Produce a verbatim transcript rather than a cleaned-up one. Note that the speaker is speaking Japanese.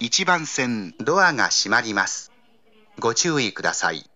いちばん線ドアが閉まります。ご注意ください。